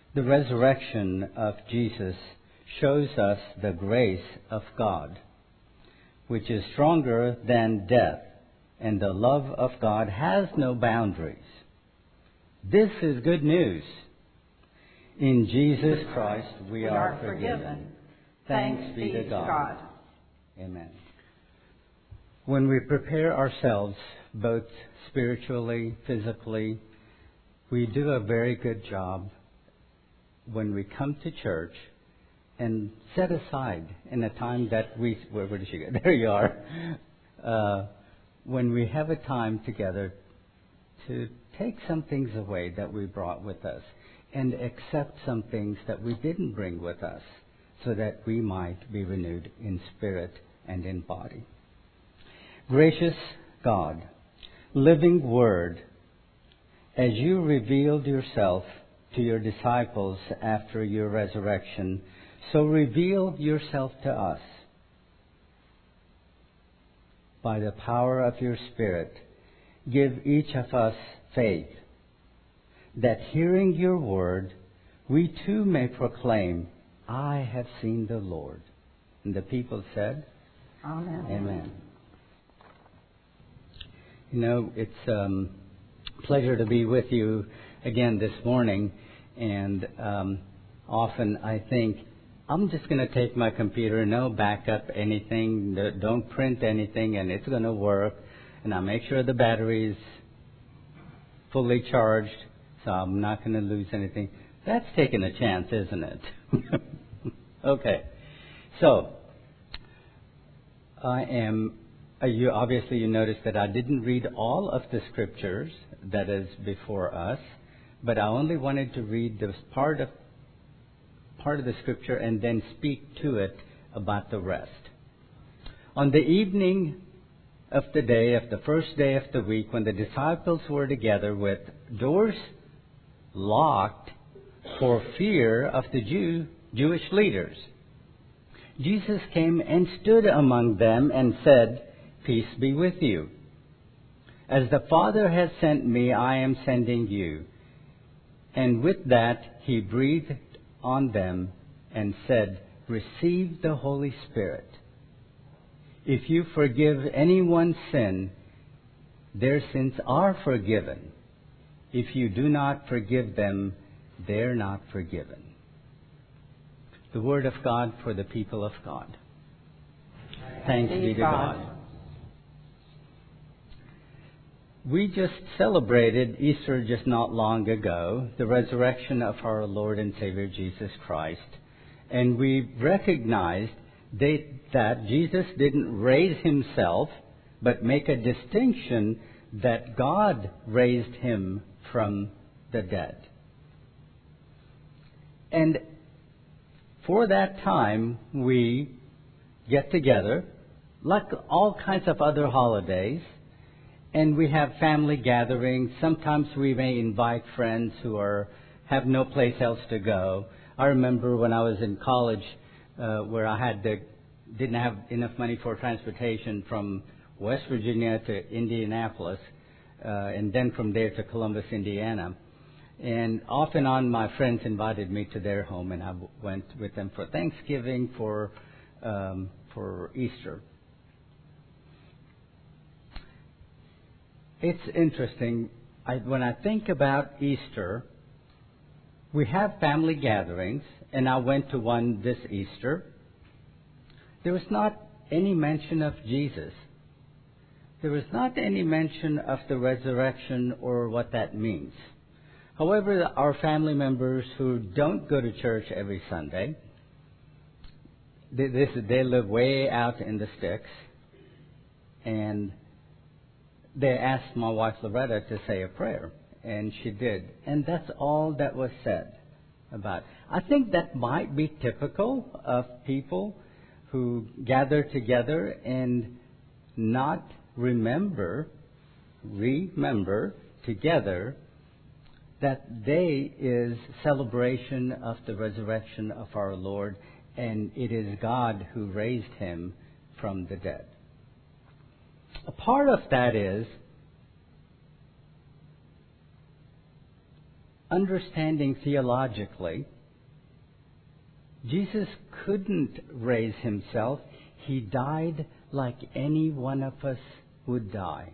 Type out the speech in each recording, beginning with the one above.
The resurrection of Jesus shows us the grace of God, which is stronger than death, and the love of God has no boundaries. This is good news. In Jesus Christ we are forgiven. Thanks be to God. Amen. When we prepare ourselves, both spiritually, physically, we do a very good job when we come to church and set aside in a time that where did she go? There you are. When we have a time together to take some things away that we brought with us and accept some things that we didn't bring with us so that we might be renewed in spirit and in body. Gracious God, living Word, as you revealed yourself to your disciples after your resurrection, so reveal yourself to us. By the power of your Spirit, give each of us faith, that hearing your word, we too may proclaim, I have seen the Lord. And the people said, Amen. Amen. You know, it's a pleasure to be with you again this morning. And often I think, I'm just going to take my computer, no backup anything, don't print anything, and it's going to work. And I'll make sure the battery's fully charged, so I'm not going to lose anything. That's taking a chance, isn't it? Okay. So, obviously you noticed that I didn't read all of the scriptures that is before us, but I only wanted to read this part of the scripture and then speak to it about the rest. On the evening of the day of the first day of the week, when the disciples were together with doors locked for fear of the Jewish leaders, Jesus came and stood among them and said, Peace be with you. As the Father has sent me, I am sending you. And with that, he breathed on them and said, Receive the Holy Spirit. If you forgive anyone's sin, their sins are forgiven. If you do not forgive them, they're not forgiven. The word of God for the people of God. Thanks be to God. We just celebrated Easter just not long ago, the resurrection of our Lord and Savior Jesus Christ. And we recognized that Jesus didn't raise himself, but make a distinction that God raised him from the dead. And for that time, we get together, like all kinds of other holidays, and we have family gatherings. Sometimes we may invite friends who have no place else to go. I remember when I was in college, where I didn't have enough money for transportation from West Virginia to Indianapolis, and then from there to Columbus, Indiana. And off and on, my friends invited me to their home, and I went with them for Thanksgiving, for Easter. It's interesting. When I think about Easter, we have family gatherings, and I went to one this Easter. There was not any mention of Jesus. There was not any mention of the resurrection or what that means. However, our family members who don't go to church every Sunday, they live way out in the sticks, and they asked my wife Loretta to say a prayer, and she did. And that's all that was said about it. I think that might be typical of people who gather together and not remember together that day is celebration of the resurrection of our Lord, and it is God who raised him from the dead. A part of that is understanding theologically, Jesus couldn't raise himself. He died like any one of us would die.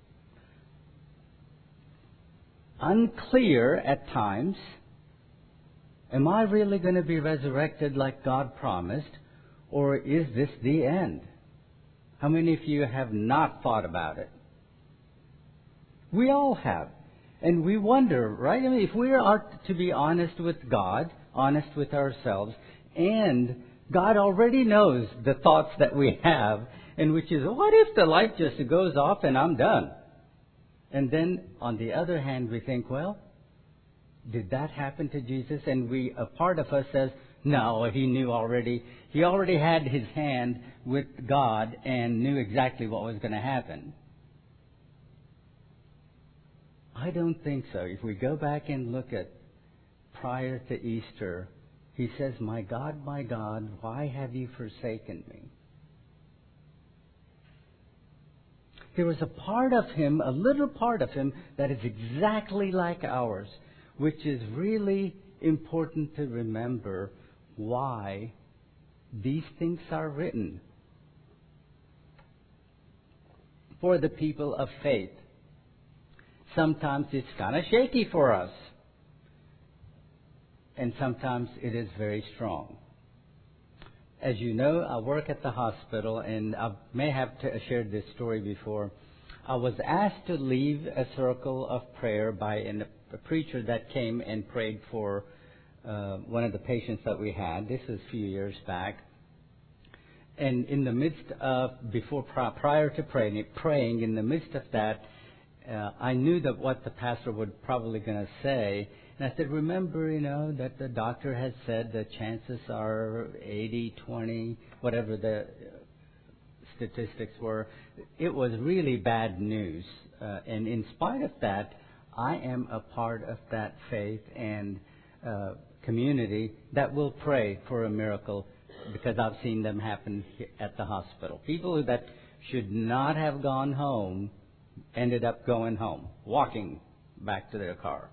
Unclear at times, am I really going to be resurrected like God promised, or is this the end? How many of you have not thought about it? We all have. And we wonder, right? I mean, if we are to be honest with God, honest with ourselves, and God already knows the thoughts that we have, and which is, what if the light just goes off and I'm done? And then, on the other hand, we think, well, did that happen to Jesus? And a part of us says, no, he knew already. He already had his hand with God and knew exactly what was going to happen. I don't think so. If we go back and look at prior to Easter, he says, my God, why have you forsaken me? There was a part of him, a little part of him, that is exactly like ours, which is really important to remember why these things are written. For the people of faith. Sometimes it's kind of shaky for us. And sometimes it is very strong. As you know, I work at the hospital, and I may have shared this story before. I was asked to leave a circle of prayer by a preacher that came and prayed for one of the patients that we had. This was a few years back. And in the midst of, prior to praying, in the midst of that, I knew that what the pastor would probably going to say. And I said, remember, that the doctor had said the chances are 80-20, whatever the statistics were. It was really bad news. And in spite of that, I am a part of that faith and community that will pray for a miracle, because I've seen them happen at the hospital. People that should not have gone home ended up going home, walking back to their car.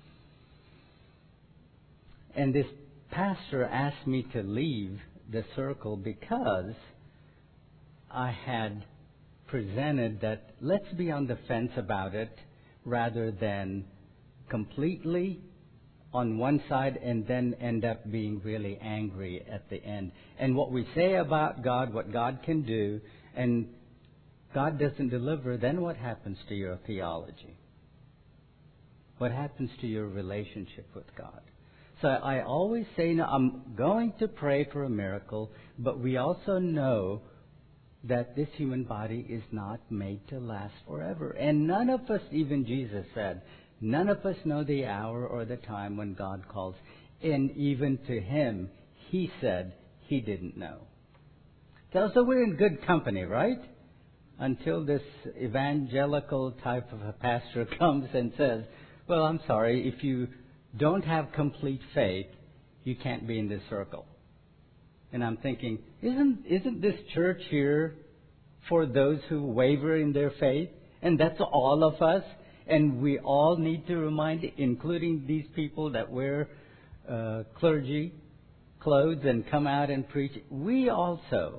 And this pastor asked me to leave the circle because I had presented that let's be on the fence about it rather than completely on one side and then end up being really angry at the end. And what we say about God, what God can do, and God doesn't deliver, then what happens to your theology? What happens to your relationship with God? So I always say, I'm going to pray for a miracle, but we also know that this human body is not made to last forever. And none of us, even Jesus said, none of us know the hour or the time when God calls. And even to him, he said he didn't know. So we're in good company, right? Until this evangelical type of a pastor comes and says, well, I'm sorry, if you don't have complete faith, you can't be in this circle. And I'm thinking, isn't this church here for those who waver in their faith? And that's all of us. And we all need to remind, including these people that wear clergy clothes and come out and preach. We also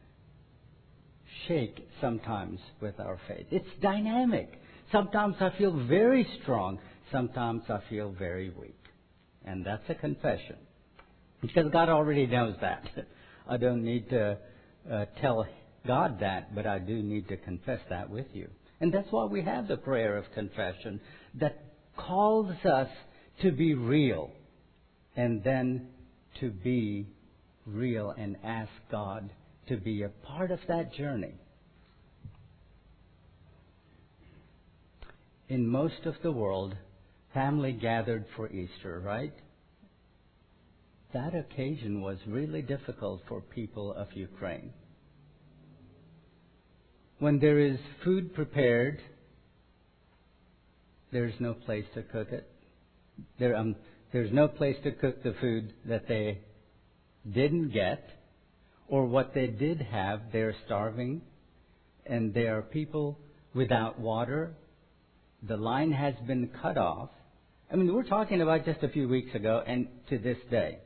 shake sometimes with our faith. It's dynamic. Sometimes I feel very strong. Sometimes I feel very weak. And that's a confession. Because God already knows that. I don't need to tell God that, but I do need to confess that with you. And that's why we have the prayer of confession that calls us to be real and then to be real and ask God to be a part of that journey. In most of the world, family gathered for Easter, right? That occasion was really difficult for people of Ukraine. When there is food prepared, there's no place to cook it. There's no place to cook the food that they didn't get, or what they did have, they're starving, and there are people without water. The line has been cut off. I mean, we're talking about just a few weeks ago and to this day.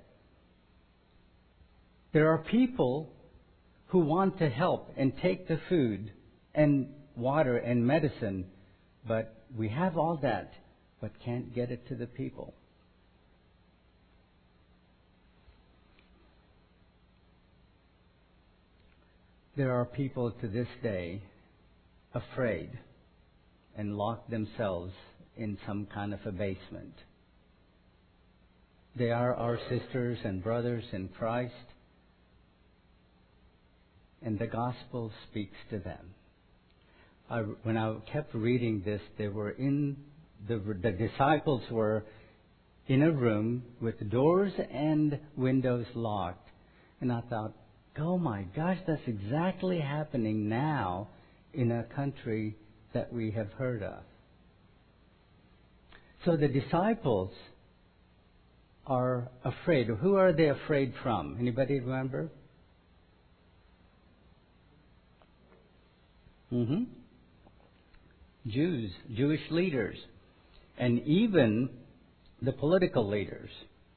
There are people who want to help and take the food and water and medicine, but we have all that, but can't get it to the people. There are people to this day afraid and lock themselves in some kind of a basement. They are our sisters and brothers in Christ, and the gospel speaks to them. When I kept reading this, the disciples were in a room with doors and windows locked, and I thought, oh my gosh, that's exactly happening now in a country that we have heard of. So the disciples are afraid. Who are they afraid from? Anybody remember? Jews, Jewish leaders, and even the political leaders.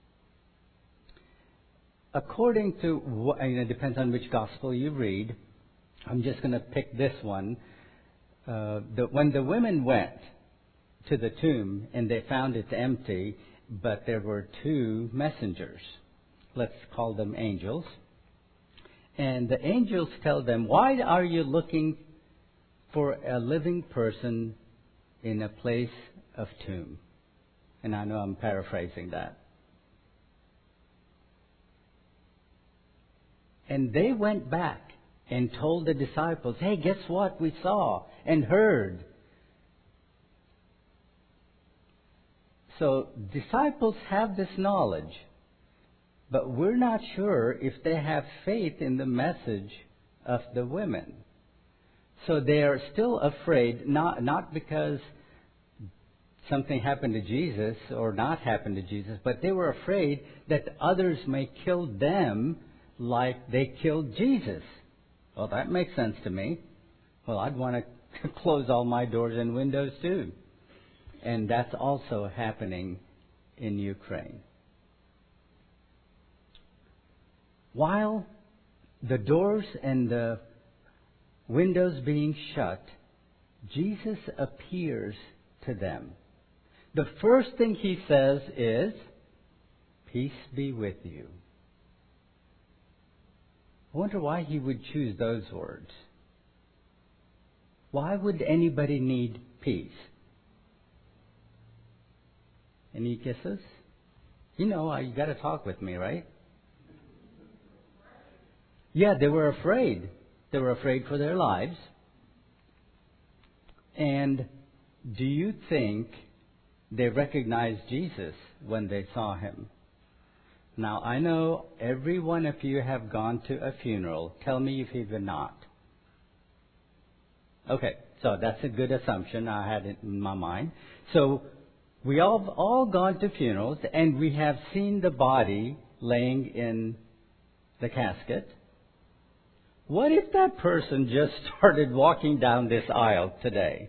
According to, it depends on which gospel you read. I'm just going to pick this one. When the women went to the tomb and they found it empty, but there were two messengers. Let's call them angels. And the angels tell them, why are you looking for a living person in a place of tomb? And I know I'm paraphrasing that. And they went back and told the disciples, hey, guess what we saw and heard? So disciples have this knowledge, but we're not sure if they have faith in the message of the women. So they are still afraid, not because something happened to Jesus or not happened to Jesus, but they were afraid that others may kill them like they killed Jesus. Well, that makes sense to me. Well, I'd want to close all my doors and windows too. And that's also happening in Ukraine. While the doors and the windows being shut, Jesus appears to them. The first thing he says is, peace be with you. I wonder why he would choose those words. Why would anybody need peace? Any kisses? You know, you got to talk with me, right? Yeah, they were afraid. They were afraid for their lives. And do you think they recognized Jesus when they saw him? Now, I know every one of you have gone to a funeral. Tell me if you've not. Okay, so that's a good assumption. I had it in my mind. So we all gone to funerals, and we have seen the body laying in the casket. What if that person just started walking down this aisle today?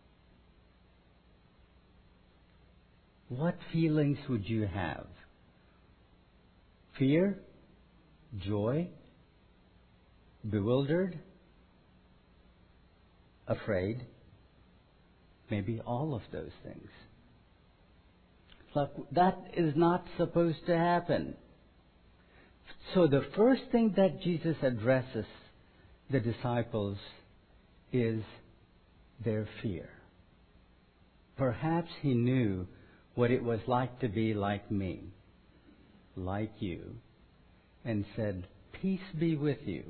What feelings would you have? Fear? Joy? Bewildered? Afraid? Maybe all of those things. Look, that is not supposed to happen. So the first thing that Jesus addresses the disciples is their fear. Perhaps he knew what it was like to be like me, like you, and said, peace be with you.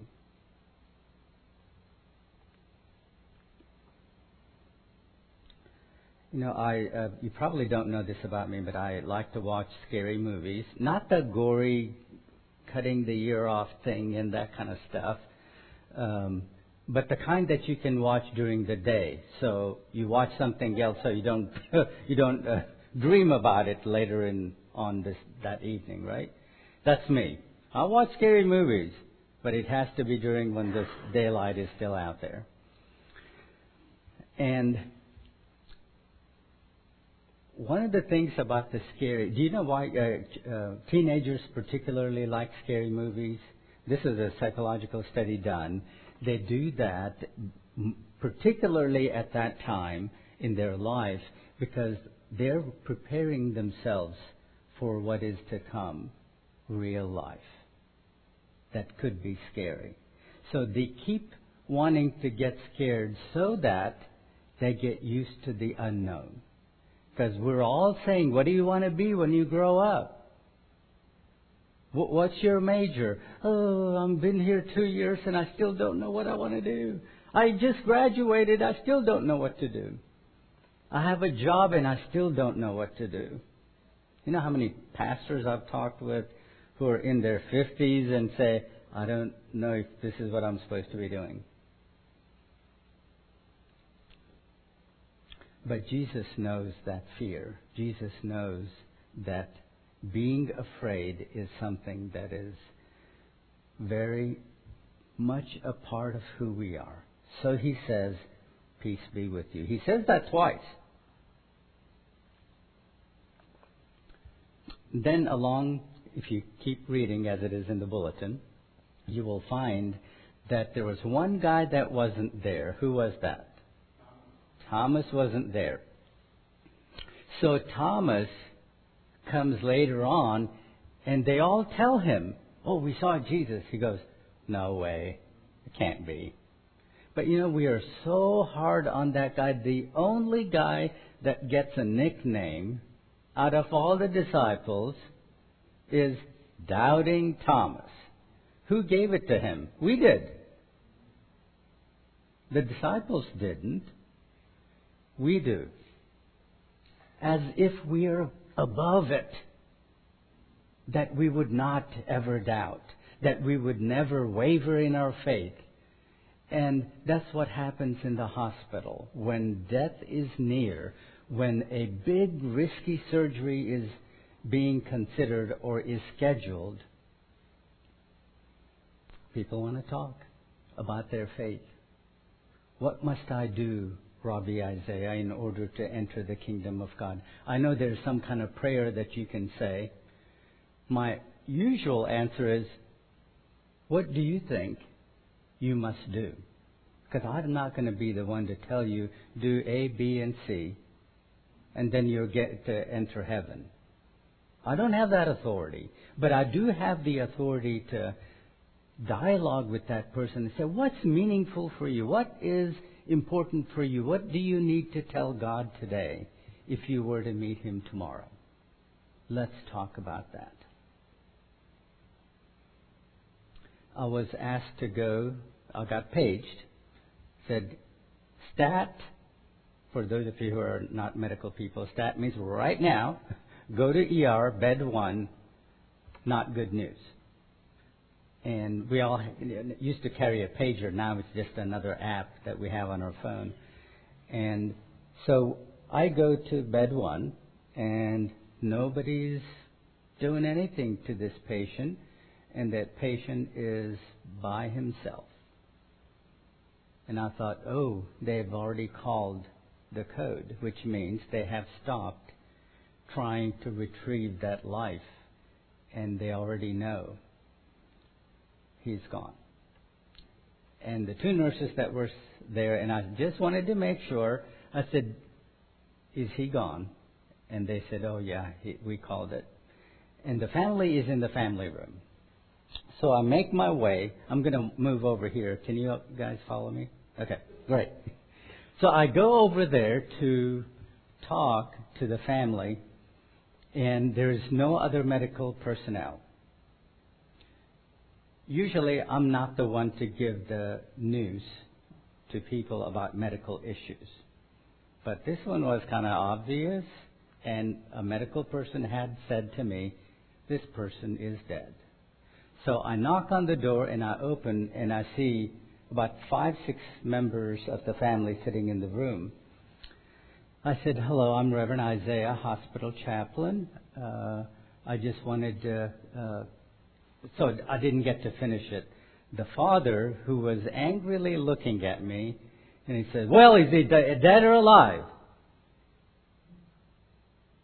You know, you probably don't know this about me, but I like to watch scary movies. Not the gory, cutting the ear off thing and that kind of stuff, but the kind that you can watch during the day. So you watch something else, so you don't dream about it later on that evening, right? That's me. I watch scary movies, but it has to be during when the daylight is still out there. And one of the things about the scary, do you know why teenagers particularly like scary movies? This is a psychological study done. They do that particularly at that time in their life because they're preparing themselves for what is to come, real life. That could be scary. So they keep wanting to get scared so that they get used to the unknown. Because we're all saying, what do you want to be when you grow up? What's your major? Oh, I've been here 2 years and I still don't know what I want to do. I just graduated, I still don't know what to do. I have a job and I still don't know what to do. You know how many pastors I've talked with who are in their 50s and say, I don't know if this is what I'm supposed to be doing. But Jesus knows that fear. Jesus knows that being afraid is something that is very much a part of who we are. So he says, peace be with you. He says that twice. Then along, if you keep reading as it is in the bulletin, you will find that there was one guy that wasn't there. Who was that? Thomas wasn't there. So Thomas comes later on, and they all tell him, oh, we saw Jesus. He goes, no way. It can't be. But you know, we are so hard on that guy. The only guy that gets a nickname out of all the disciples is Doubting Thomas. Who gave it to him? We did. The disciples didn't. We do. As if we are above it. That we would not ever doubt. That we would never waver in our faith. And that's what happens in the hospital. When death is near, when a big risky surgery is being considered or is scheduled, people want to talk about their faith. What must I do, Rabbi Isaiah, in order to enter the kingdom of God? I know there's some kind of prayer that you can say. My usual answer is, what do you think you must do? Because I'm not going to be the one to tell you, do A, B, and C, and then you'll get to enter heaven. I don't have that authority. But I do have the authority to dialogue with that person and say, what's meaningful for you? What is important for you? What do you need to tell God today if you were to meet Him tomorrow? Let's talk about that. I was asked to go, I got paged, said, stat, for those of you who are not medical people, stat means right now, go to ER, bed 1, not good news. And we all used to carry a pager. Now it's just another app that we have on our phone. And so I go to bed 1, and nobody's doing anything to this patient, and that patient is by himself. And I thought, oh, they've already called the code, which means they have stopped trying to retrieve that life, and they already know he's gone. And the 2 nurses that were there, and I just wanted to make sure, I said, is he gone? And they said, oh yeah, we called it. And the family is in the family room. So I make my way. I'm going to move over here. Can you guys follow me? Okay, great. So I go over there to talk to the family, and there's no other medical personnel. Usually I'm not the one to give the news to people about medical issues. But this one was kind of obvious, and a medical person had said to me, this person is dead. So I knock on the door and I open and I see about 5, 6 members of the family sitting in the room. I said, hello, I'm Reverend Isaiah, hospital chaplain. I just wanted to, so I didn't get to finish it. The father, who was angrily looking at me, and he said, well, is he dead or alive?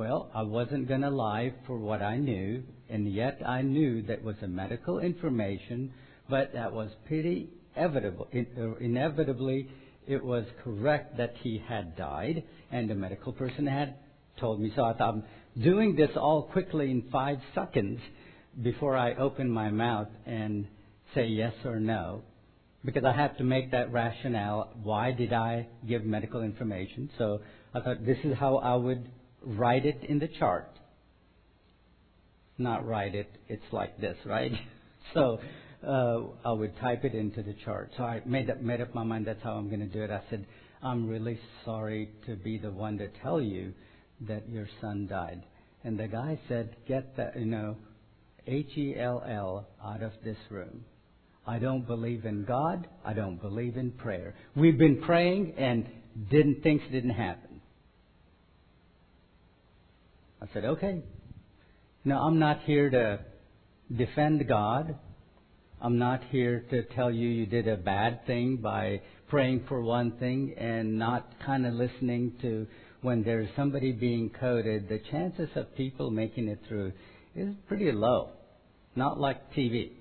Well, I wasn't going to lie for what I knew, and yet I knew that was a medical information, but that was pretty inevitable. Inevitably, it was correct that he had died, and the medical person had told me. So I thought, I'm doing this all quickly in 5 seconds before I open my mouth and say yes or no, because I have to make that rationale. Why did I give medical information? So I thought this is how I would write it in the chart. Not write it, it's like this, right? So I would type it into the chart. So I made up my mind that's how I'm going to do it. I said, I'm really sorry to be the one to tell you that your son died. And the guy said, get that, Hell out of this room. I don't believe in God. I don't believe in prayer. We've been praying and things didn't happen. I said, okay. Now, I'm not here to defend God. I'm not here to tell you you did a bad thing by praying for one thing and not kind of listening to when there's somebody being coded. The chances of people making it through is pretty low. Not like TV.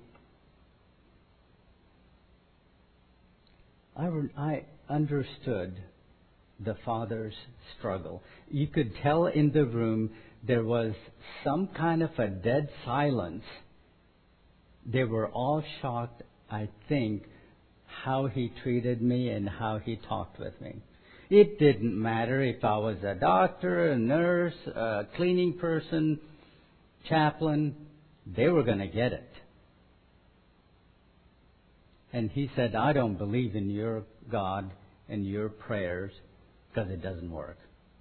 I understood the father's struggle. You could tell in the room there was some kind of a dead silence. They were all shocked, I think, how he treated me and how he talked with me. It didn't matter if I was a doctor, a nurse, a cleaning person, chaplain. They were going to get it. And he said, I don't believe in your God and your prayers because it doesn't work.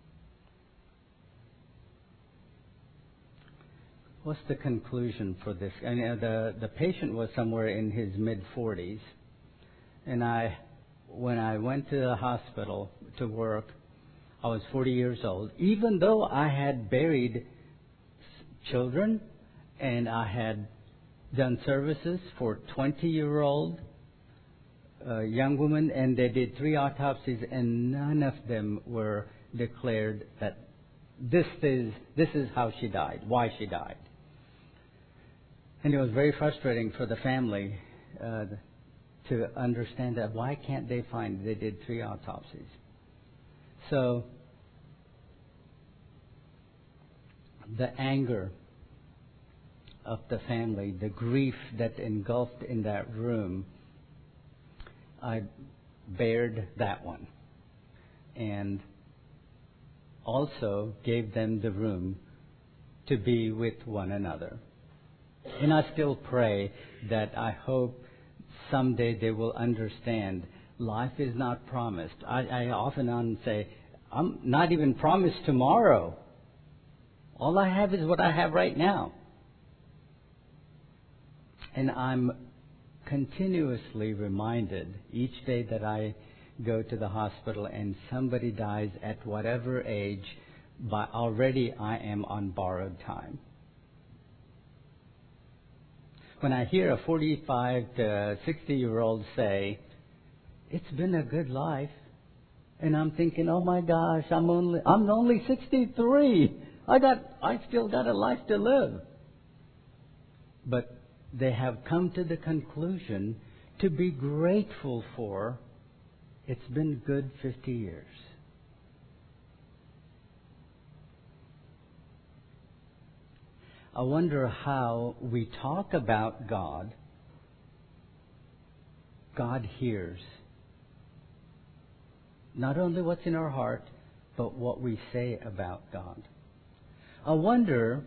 What's the conclusion for this? The patient was somewhere in his mid-40s. And when I went to the hospital to work, I was 40 years old. Even though I had buried children and I had done services for 20-year-old young women, and they did 3 autopsies, and none of them were declared that this is how she died, why she died. And it was very frustrating for the family to understand that. Why can't they find? They did 3 autopsies. So the anger of the family, the grief that engulfed in that room, I bared that one. And also gave them the room to be with one another. And I still pray that I hope someday they will understand life is not promised. I often say, I'm not even promised tomorrow. All I have is what I have right now. And I'm continuously reminded each day that I go to the hospital and somebody dies at whatever age, but already I am on borrowed time. When I hear a 45 to 60-year-old say, it's been a good life, and I'm thinking, oh my gosh, I'm only 63. I still got a life to live. But they have come to the conclusion to be grateful for, it's been good 50 years. I wonder how we talk about God. God hears. Not only what's in our heart, but what we say about God. I wonder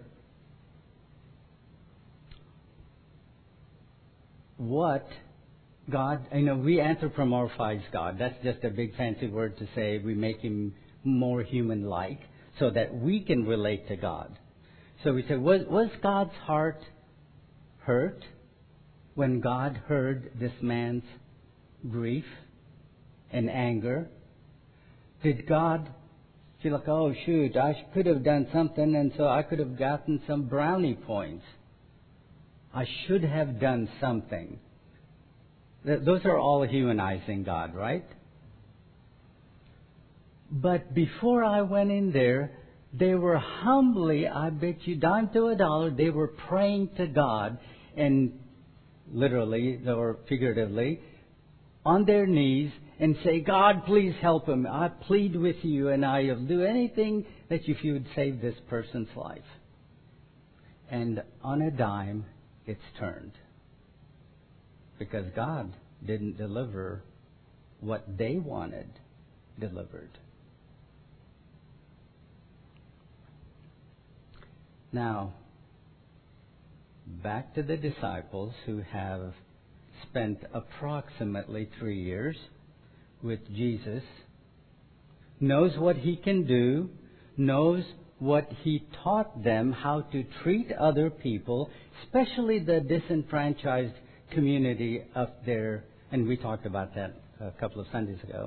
what God, we anthropomorphize God. That's just a big fancy word to say we make Him more human-like so that we can relate to God. So we say, was God's heart hurt when God heard this man's grief and anger? Did God feel like, oh shoot, I could have done something and so I could have gotten some brownie points. I should have done something. Those are all humanizing God, right? But before I went in there, They were humbly, I bet you dime to a dollar, they were praying to God, and literally or figuratively, on their knees, and say, God, please help him. I plead with you, and I'll do anything that if you would save this person's life. And on a dime, it's turned. Because God didn't deliver what they wanted delivered. Now, back to the disciples who have spent approximately 3 years with Jesus, knows what he can do, knows what he taught them, how to treat other people, especially the disenfranchised community of their, and we talked about that a couple of Sundays ago.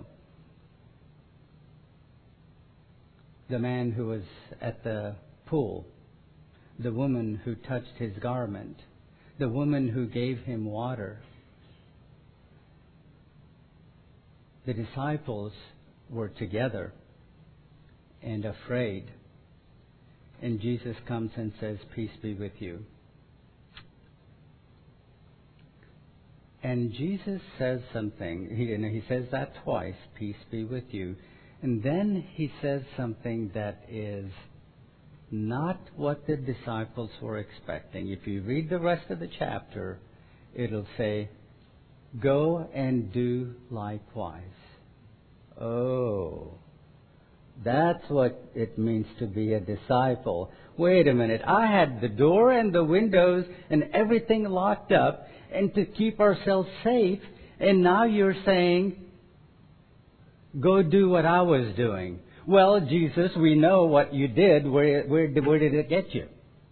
The man who was at the pool, the woman who touched his garment, the woman who gave him water. The disciples were together and afraid. And Jesus comes and says, peace be with you. And Jesus says something. He says that twice, peace be with you. And then he says something that is not what the disciples were expecting. If you read the rest of the chapter, it'll say, go and do likewise. Oh, that's what it means to be a disciple. Wait a minute, I had the door and the windows and everything locked up and to keep ourselves safe, and now you're saying, go do what I was doing. Well, Jesus, we know what you did. Where did it get you?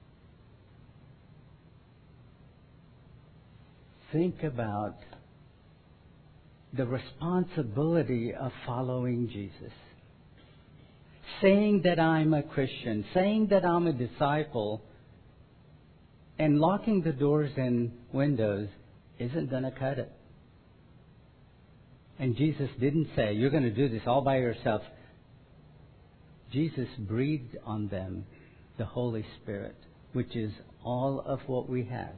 Think about the responsibility of following Jesus. Saying that I'm a Christian, saying that I'm a disciple, and locking the doors and windows isn't going to cut it. And Jesus didn't say, you're going to do this all by yourself. Jesus breathed on them the Holy Spirit, which is all of what we have,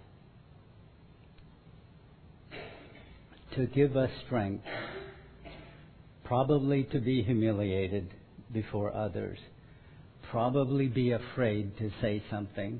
to give us strength, probably to be humiliated before others, probably be afraid to say something.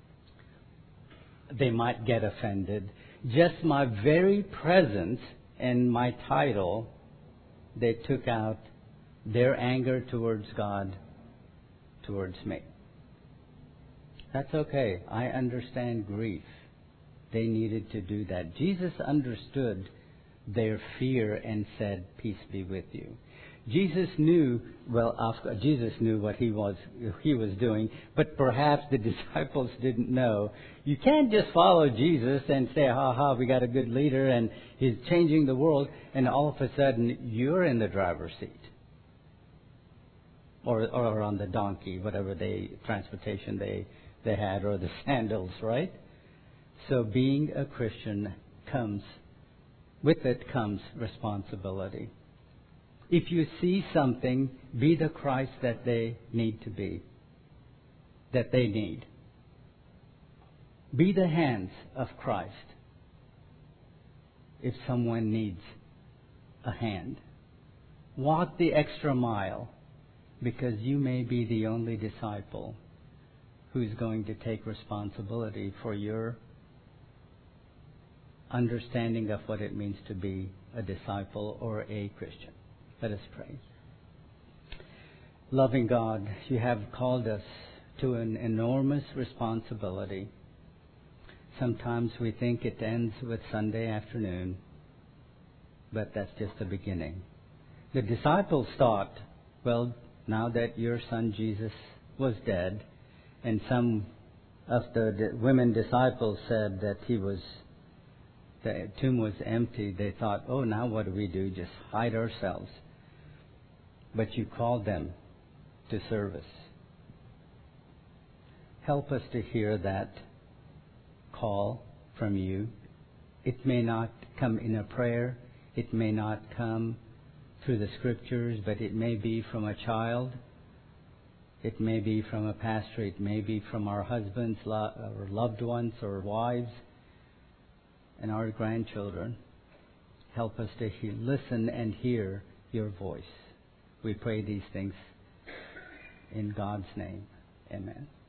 They might get offended. Just my very presence and my title, they took out their anger towards God, towards me. That's okay. I understand grief. They needed to do that. Jesus understood their fear and said, peace be with you. Jesus knew, Jesus knew what he was doing, but perhaps the disciples didn't know. You can't just follow Jesus and say, we got a good leader and he's changing the world, and all of a sudden you're in the driver's seat. Or on the donkey, whatever transportation they had, or the sandals, right? So being a Christian with it comes responsibility. If you see something, be the Christ that they need to be, that they need. Be the hands of Christ if someone needs a hand. Walk the extra mile, because you may be the only disciple who's going to take responsibility for your understanding of what it means to be a disciple or a Christian. Let us pray. Loving God, you have called us to an enormous responsibility. Sometimes we think it ends with Sunday afternoon, but that's just the beginning. The disciples thought, well, now that your son Jesus was dead, and some of the women disciples said that the tomb was empty, they thought, oh, now what do we do? Just hide ourselves. But you called them to service. Help us to hear that call from you. It may not come in a prayer. It may not come through the Scriptures, but it may be from a child It may be from a pastor, it may be from our husbands, or loved ones, or wives, and our grandchildren. Help us to listen and hear your voice. We pray these things in God's name. Amen.